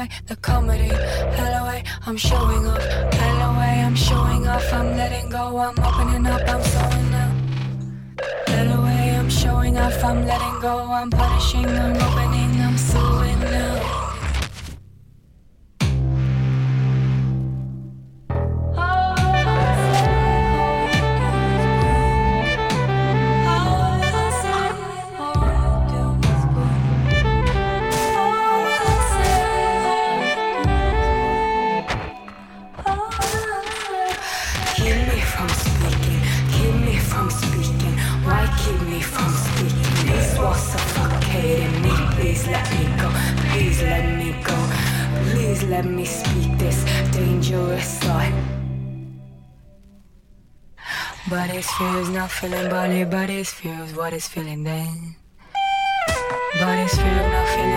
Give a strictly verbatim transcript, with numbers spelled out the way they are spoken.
away the comedy. Hell away, I'm showing off. Hell away, I'm showing off. I'm letting go, I'm opening up, I'm slowing down. Hell away, I'm showing off. I'm letting go, I'm punishing, I'm opening, I'm slowing down. Let me speak this dangerous thought. But it feels not feeling body, but it feels what it's feeling then. But it feels not feeling